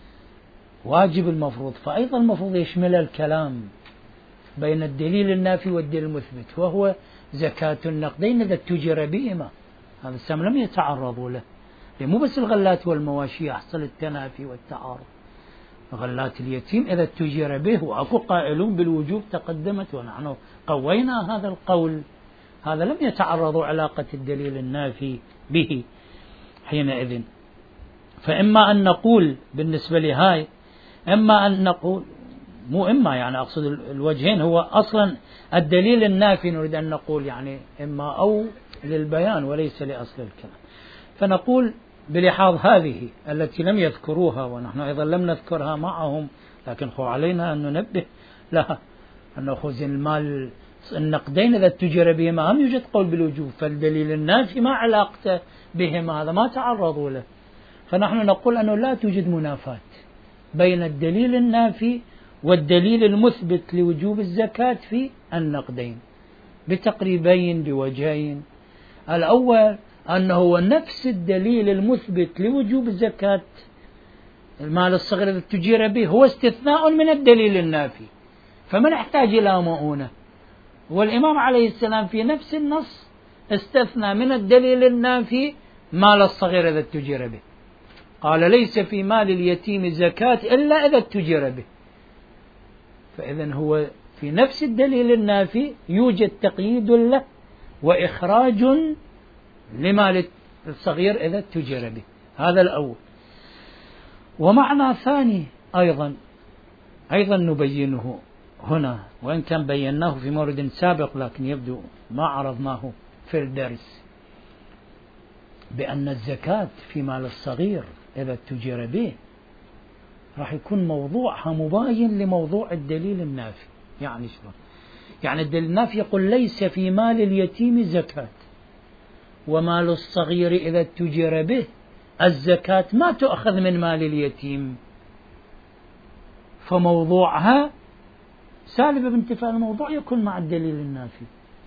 واجب المفروض، فأيضا المفروض يشمل الكلام بين الدليل النافي والدليل المثبت، وهو زكاة النقدين إذا اتجر بهما. هذا السهم لم يتعرضوا له، مو بس الغلات والمواشي يحصل التنافي والتعارض. غلات اليتيم إذا اتجر به، وأكو قائلون بالوجوب تقدمت ونحن قوينا هذا القول، هذا لم يتعرضوا علاقة الدليل النافي به حينئذ. فإما أن نقول بالنسبة لهاي، إما أن نقول مو إما يعني أقصد الوجهين، هو أصلا الدليل النافي نريد أن نقول يعني إما أو للبيان وليس لأصل الكلام. فنقول بلحاظ هذه التي لم يذكروها ونحن أيضا لم نذكرها معهم، لكن خو علينا أن ننبه لها أن خذ المال النقدين إذا اتجر بهما هم يوجد قول بالوجوب، فالدليل النافي ما علاقته بهما، هذا ما تعرضوا له. فنحن نقول أنه لا توجد منافاة بين الدليل النافي والدليل المثبت لوجوب الزكاة في النقدين بتقريبين بوجهين. الأول أنه هو نفس الدليل المثبت لوجوب الزكاة المال الصغير الذي تجير به هو استثناء من الدليل النافي، فما نحتاج إلى مؤونة. والإمام عليه السلام في نفس النص استثنى من الدليل النافي مال الصغير إذا تجير به، قال ليس في مال اليتيم زكاة إلا إذا تجير به. فإذن هو في نفس الدليل النافي يوجد تقييد له وإخراج لمال الصغير إذا تجر به. هذا الأول. ومعنى ثاني أيضا أيضا نبينه هنا، وإن كان بيناه في مورد سابق لكن يبدو ما عرضناه في الدرس، بأن الزكاة في مال الصغير إذا تجر به راح يكون موضوعها مباين لموضوع الدليل النافي. يعني شو؟ يعني الدليل النافي يقول ليس في مال اليتيم زكاة، ومال الصغير إذا تجر به الزكاة ما تؤخذ من مال اليتيم، فموضوعها سالب بانتفاء الموضوع يكون مع الدليل النافي.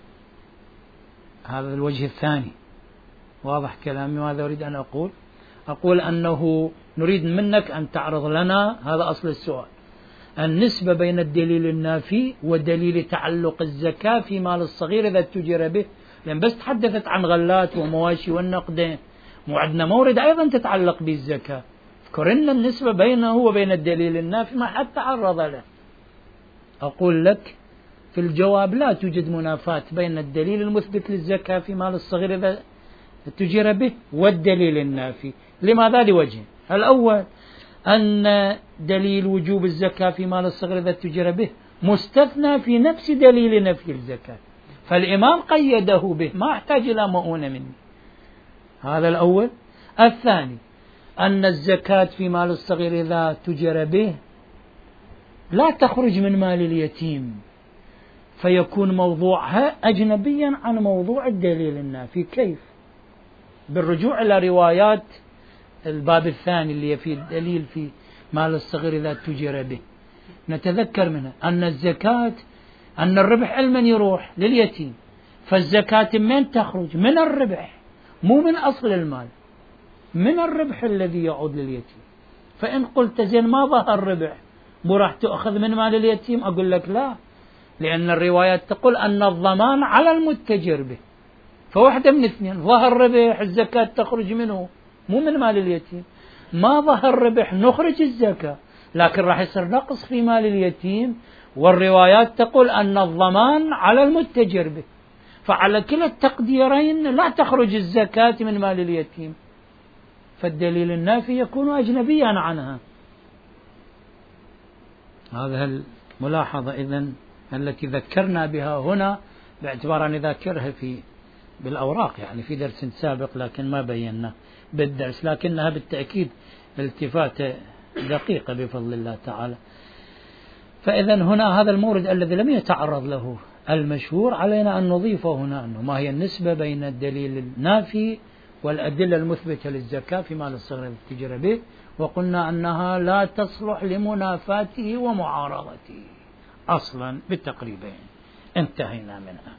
هذا الوجه الثاني. واضح كلامي ماذا أريد أن أقول؟ أقول أنه نريد منك أن تعرض لنا هذا أصل السؤال، النسبة بين الدليل النافي ودليل تعلق الزكاة في مال الصغير إذا تجر به، لأن بس تحدثت عن غلات ومواشي والنقدين، مو عندنا مورد أيضا تتعلق بالزكاة. اذكرنا النسبة بينه وبين الدليل النافي ما حد تعرض له. أقول لك في الجواب لا توجد منافاة بين الدليل المثبت للزكاة في مال الصغير إذا تجر به والدليل النافي. لماذا؟ لوجه. الأول أن دليل وجوب الزكاة في مال الصغير إذا تجر به مستثنى في نفس دليل نفي الزكاة، فالإمام قيده به ما احتاج إلى مؤونة مني. هذا الأول. الثاني أن الزكاة في مال الصغير إذا تجر به لا تخرج من مال اليتيم، فيكون موضوعها أجنبيا عن موضوع الدليل النافي. كيف؟ بالرجوع إلى روايات الباب الثاني اللي فيه الدليل في مال الصغير إذا تجر به، نتذكر منها أن الزكاة أن الربح علما يروح لليتيم، فالزكاة من تخرج؟ من الربح، مو من أصل المال، من الربح الذي يعود لليتيم. فإن قلت زين ما ظهر الربح مو راح تأخذ من مال اليتيم، أقول لك لا، لأن الروايات تقول أن الضمان على المتجر به، فواحدة من اثنين، ظهر ربح الزكاة تخرج منه مو من مال اليتيم، ما ظهر ربح نخرج الزكاة، لكن راح يصير نقص في مال اليتيم، والروايات تقول أن الضمان على المتجر به، فعلى كلا التقديرين لا تخرج الزكاة من مال اليتيم، فالدليل النافي يكون أجنبيا عنها. هذا الملاحظة إذن التي ذكرنا بها هنا، باعتبار أن نذكرها في بالأوراق يعني في درس سابق لكن ما بينا بالدرس، لكنها بالتأكيد التفاتة دقيقة بفضل الله تعالى. فإذا هنا هذا المورد الذي لم يتعرض له المشهور علينا أن نضيفه هنا، أنه ما هي النسبة بين الدليل النافي والأدلة المثبتة للزكاة في مال الصغير التجر به، وقلنا أنها لا تصلح لمنافاته ومعارضته أصلا بالتقريبين. انتهينا منها.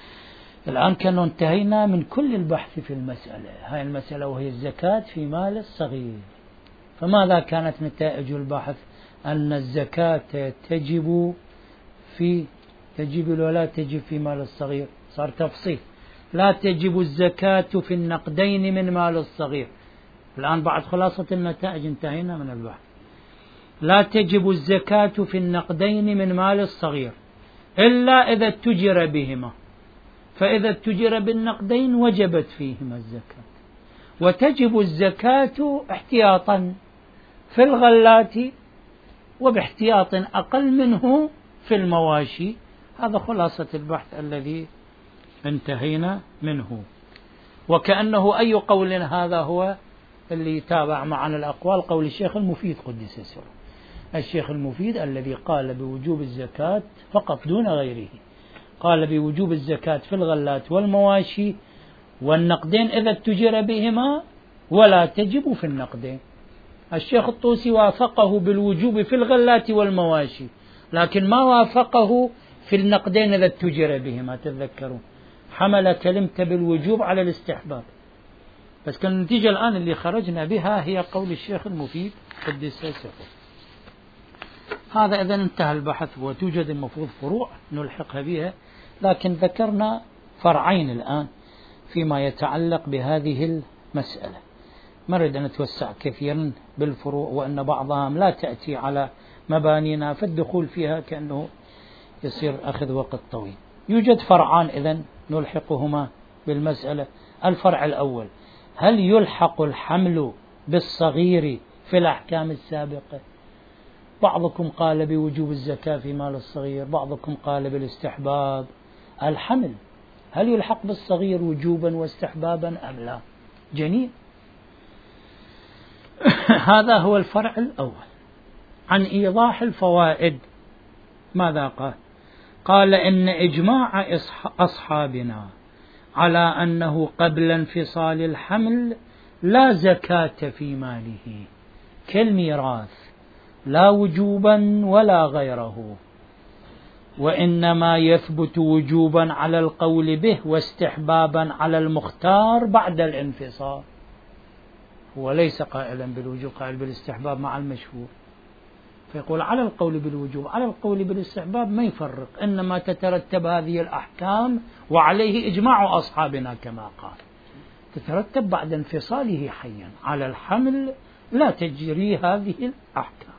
الآن كنا انتهينا من كل البحث في المسألة، هاي المسألة وهي الزكاة في مال الصغير. فماذا كانت نتائج البحث؟ أن الزكاة تجب في تجب ولا تجب في مال الصغير، صار تفصيل، لا تجب الزكاة في النقدين من مال الصغير. الآن بعد خلاصة النتائج انتهينا من البحث. لا تجب الزكاة في النقدين من مال الصغير إلا إذا اتجر بهما، فإذا اتجر بالنقدين وجبت فيهما الزكاة. وتجب الزكاة احتياطا في الغلات وباحتياط أقل منه في المواشي. هذا خلاصة البحث الذي انتهينا منه. وكأنه أي قول هذا هو اللي تابع معنا الأقوال، قول الشيخ المفيد قدس سره، الشيخ المفيد الذي قال بوجوب الزكاة فقط دون غيره، قال بوجوب الزكاة في الغلات والمواشي والنقدين إذا اتجر بهما، ولا تجب في النقدين. الشيخ الطوسي وافقه بالوجوب في الغلات والمواشي، لكن ما وافقه في النقدين إذا اتجر بهما. تذكرون حمل كلمة بالوجوب على الاستحباب، بس كان النتيجة الآن اللي خرجنا بها هي قول الشيخ المفيد قدس سره. هذا إذن انتهى البحث، وتوجد المفروض فروع نلحقها بها، لكن ذكرنا فرعين الآن فيما يتعلق بهذه المسألة. ما نريد أن نتوسع كثيرا بالفروع، وأن بعضها لا تأتي على مبانينا، فالدخول فيها كأنه يصير أخذ وقت طويل. يوجد فرعان إذن نلحقهما بالمسألة. الفرع الأول: هل يلحق الحمل بالصغير في الأحكام السابقة؟ بعضكم قال بوجوب الزكاة في مال الصغير، بعضكم قال بالاستحباب. الحمل هل يلحق بالصغير وجوبا واستحبابا أم لا؟ جميل. هذا هو الفرع الأول. عن إيضاح الفوائد ماذا قال؟ قال إن إجماع أصحابنا على أنه قبل انفصال الحمل لا زكاة في ماله كالميراث، لا وجوبا ولا غيره، وإنما يثبت وجوبا على القول به واستحبابا على المختار بعد الانفصال. هو ليس قائلا بالوجوب، قائل بالاستحباب مع المشهور، فيقول على القول بالوجوب على القول بالاستحباب ما يفرق، إنما تترتب هذه الأحكام وعليه إجماع أصحابنا كما قال، تترتب بعد انفصاله حيا على الحمل، لا تجري هذه الأحكام،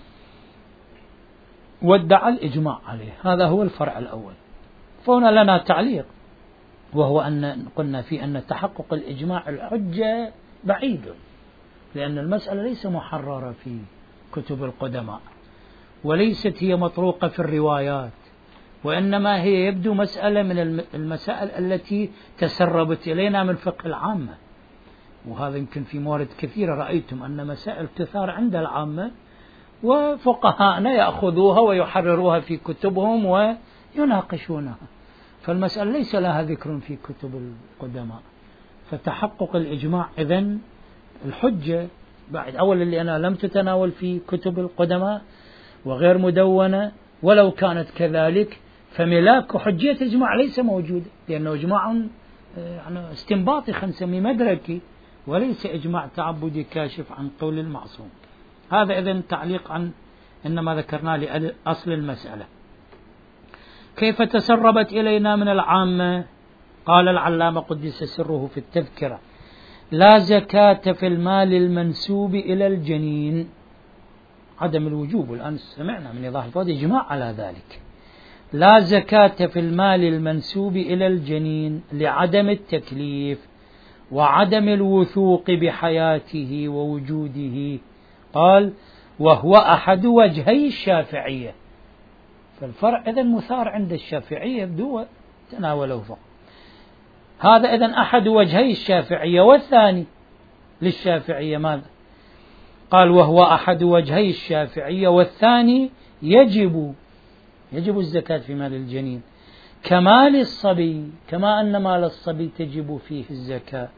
وادعى الإجماع عليه. هذا هو الفرع الأول. فهنا لنا تعليق، وهو أن قلنا في أن تحقق الإجماع الحجة بعيد، لأن المسألة ليس محررة في كتب القدماء، وليست هي مطروقة في الروايات، وإنما هي يبدو مسألة من المسائل التي تسربت إلينا من فقه العامة. وهذا يمكن في موارد كثيرة رأيتم أن مسائل تثار عند العامة، وفقهاءنا يأخذوها ويحرروها في كتبهم ويناقشونها، فالمسألة ليس لها ذكر في كتب القدماء. فتحقق الإجماع إذن الحجة بعد أول اللي أنا لم تتناول في كتب القدماء وغير مدونة، ولو كانت كذلك فملاك حجية إجماع ليس موجود، لأنه إجماع يعني استنباطي خلينا نسميه مدركي، وليس إجماع تعبدي كاشف عن قول المعصوم. هذا إذن تعليق عن إنما ذكرنا لأصل المسألة. كيف تسربت إلينا من العامة؟ قال العلامة قدس سره في التذكرة: لا زكاة في المال المنسوب إلى الجنين، عدم الوجوب، والآن سمعنا من إيضاح الفوائد إجماع على ذلك. لا زكاة في المال المنسوب إلى الجنين لعدم التكليف وعدم الوثوق بحياته ووجوده. قال: وهو أحد وجهي الشافعية. فالفرع إذن مثار عند الشافعية بدون تناوله فقط. هذا إذن أحد وجهي الشافعية. والثاني للشافعية ماذا؟ قال: وهو أحد وجهي الشافعية، والثاني يجب يجب الزكاة في مال الجنين كمال الصبي، كما أن مال الصبي تجب فيه الزكاة.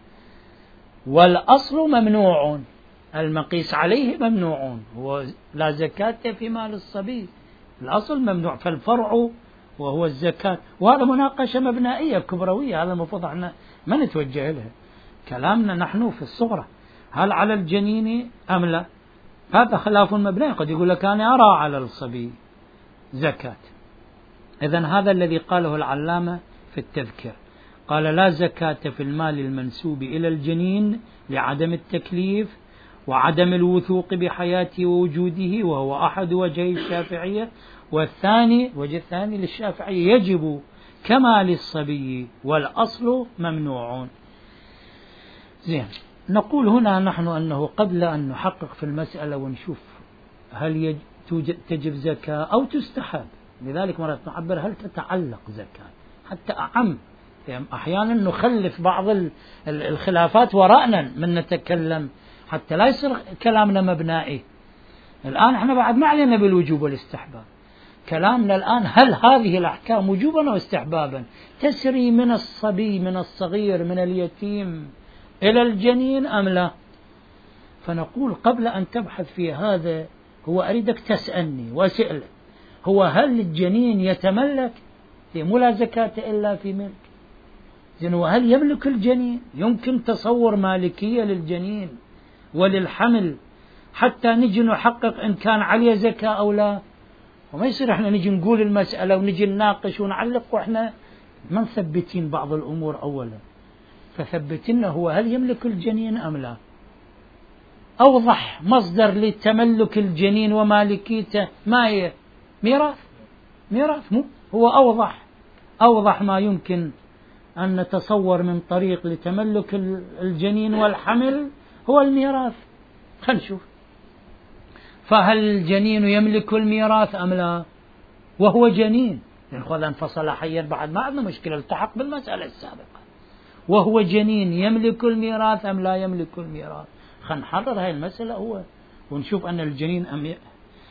والأصل ممنوع، المقيس عليه ممنوع، هو لا زكاة في مال الصبي، الأصل ممنوع. فالفرع وهو الزكاة، وهذا مناقشة مبنائية كبروية، هذا المفروض احنا ما نتوجه لها، كلامنا نحن في الصغرى هل على الجنين أم لا؟ هذا خلاف مبني، قد يقول لك أنا أرى على الصبي زكاة. إذن هذا الذي قاله العلامة في التذكر، قال: لا زكاة في المال المنسوب إلى الجنين لعدم التكليف وعدم الوثوق بحياته ووجوده، وهو أحد وجهي الشافعية. والثاني وجه الثاني للشافعية يجب كما للصبي، والأصل ممنوع. زين، نقول هنا نحن أنه قبل أن نحقق في المسألة ونشوف هل تجب زكاة أو تستحب، لذلك مرات نعبر هل تتعلق زكاة حتى أعم، يعني أحيانا نخلف بعض الخلافات وراءنا من نتكلم حتى لا يصير كلامنا مبنائي. الآن احنا بعد ما علينا بالوجوب والاستحباب، كلامنا الآن هل هذه الأحكام وجوبا واستحبابا تسري من الصبي من الصغير من اليتيم إلى الجنين أم لا؟ فنقول قبل أن تبحث في هذا هو أريدك تسألني وأسألك، هو هل الجنين يتملك؟ مو لا زكاة إلا في ملك. زين، وهل يملك الجنين؟ يمكن تصور مالكية للجنين وللحمل حتى نجي نحقق إن كان عليه زكاة أو لا. وما يصير احنا نجي نقول المسألة ونجي نناقش ونعلق واحنا ما مثبتين بعض الأمور أولا. فثبتنا هو هل يملك الجنين أم لا. أوضح مصدر لتملك الجنين ومالكيته ما هي؟ ميراث. ميراث مو هو أوضح أوضح ما يمكن أن نتصور من طريق لتملك الجنين والحمل هو الميراث. خلينا نشوف، فهل الجنين يملك الميراث أم لا؟ وهو جنين، لأن انفصل حيا بعد ما عندنا مشكلة، التحق بالمسألة السابقة. وهو جنين يملك الميراث أم لا يملك الميراث؟ خلينا نحرر هاي المسألة هو ونشوف أن الجنين أم ي...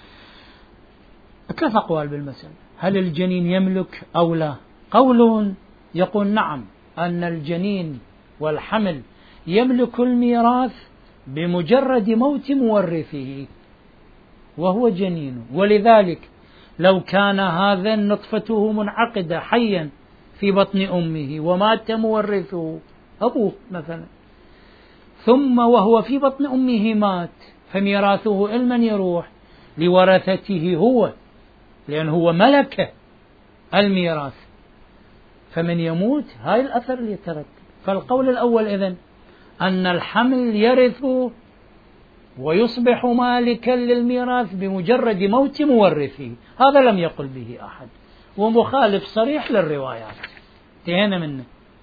ثلاث أقوال بالمسألة، هل الجنين يملك أو لا؟ قول يقول نعم، أن الجنين والحمل يملك الميراث بمجرد موت مورثه وهو جنين، ولذلك لو كان هذا نطفته منعقدة حيا في بطن أمه ومات مورثه أبوه مثلا، ثم وهو في بطن أمه مات، فميراثه لمن يروح؟ لورثته هو، لأنه هو ملك الميراث. فمن يموت هاي الأثر اللي يترتب. فالقول الأول إذن أن الحمل يرث ويصبح مالكا للميراث بمجرد موت مورثه، هذا لم يقل به أحد ومخالف صريح للروايات، انتهينا منه.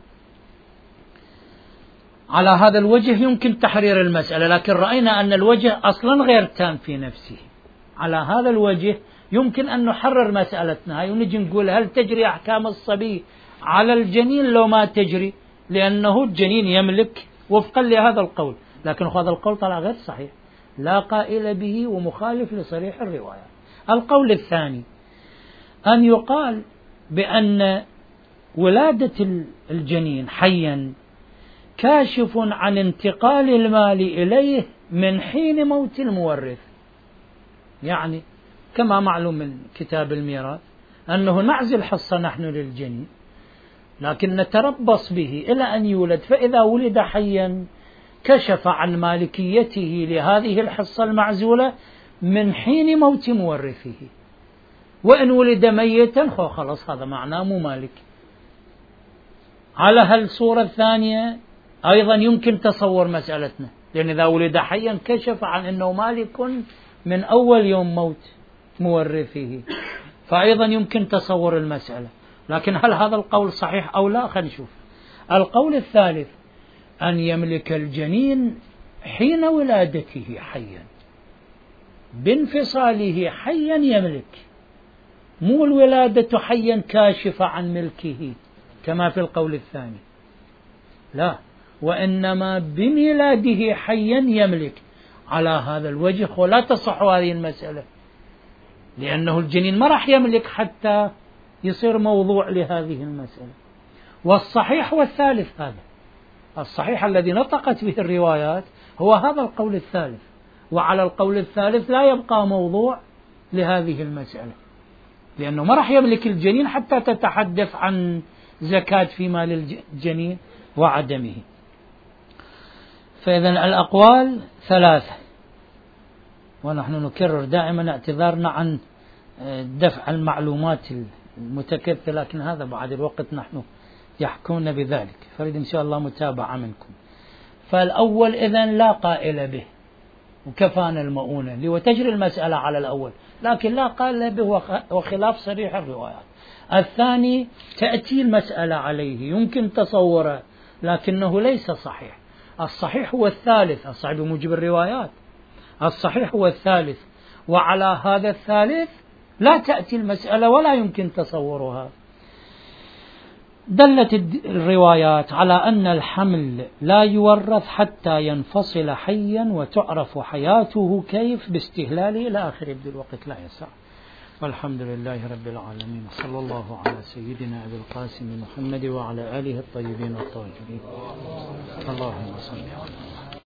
على هذا الوجه يمكن تحرير المسألة، لكن رأينا أن الوجه أصلا غير تام في نفسه. على هذا الوجه يمكن أن نحرر مسألتنا هاي ونجي نقول هل تجري أحكام الصبي على الجنين لو ما تجري، لأنه الجنين يملك وفقا لهذا القول، لكن هذا القول طلع غير صحيح، لا قائل به ومخالف لصريح الرواية. القول الثاني أن يقال بأن ولادة الجنين حيا كاشف عن انتقال المال إليه من حين موت المورث. يعني كما معلوم من كتاب الميراث أنه نعزل حصة نحن للجنين، لكن نتربص به إلى أن يولد، فإذا ولد حيا كشف عن مالكيته لهذه الحصة المعزولة من حين موت مورثه، وإن ولد ميتا خلاص هذا معناه مو مالك. على هالصورة الثانية أيضا يمكن تصور مسألتنا، لأن إذا ولد حيا كشف عن أنه مالك من أول يوم موت مورثه، فأيضا يمكن تصور المسألة. لكن هل هذا القول صحيح أو لا؟ خلينا نشوف. القول الثالث أن يملك الجنين حين ولادته حيا، بانفصاله حيا يملك، مو الولادة حيا كاشفة عن ملكه كما في القول الثاني، لا، وإنما بميلاده حيا يملك. على هذا الوجه ولا تصح هذه المسألة، لأنه الجنين ما راح يملك حتى يصير موضوع لهذه المسألة. والصحيح هو الثالث، هذا الصحيح الذي نطقت به الروايات هو هذا القول الثالث، وعلى القول الثالث لا يبقى موضوع لهذه المسألة، لأنه ما راح يملك الجنين حتى تتحدث عن زكاة في مال الجنين وعدمه. فإذن الأقوال ثلاثة، ونحن نكرر دائما اعتذارنا عن دفع المعلومات المتكثرة، لكن هذا بعد الوقت نحن يحكون بذلك، فريد إن شاء الله متابعة منكم. فالأول إذن لا قائل به وكفانا المؤونة وتجري المسألة على الأول، لكن لا قائل به وخلاف صريح الروايات. الثاني تأتي المسألة عليه يمكن تصوره لكنه ليس صحيح. الصحيح هو الثالث، الصحيح بموجب الروايات، الصحيح هو الثالث، وعلى هذا الثالث لا تأتي المسألة ولا يمكن تصورها. دلت الروايات على أن الحمل لا يورث حتى ينفصل حيا وتعرف حياته كيف باستهلاله إلى آخر. يبدو الوقت لا يسع، والحمد لله رب العالمين، صلى الله على سيدنا أبي القاسم محمد وعلى آله الطيبين الطاهرين. اللهم صل على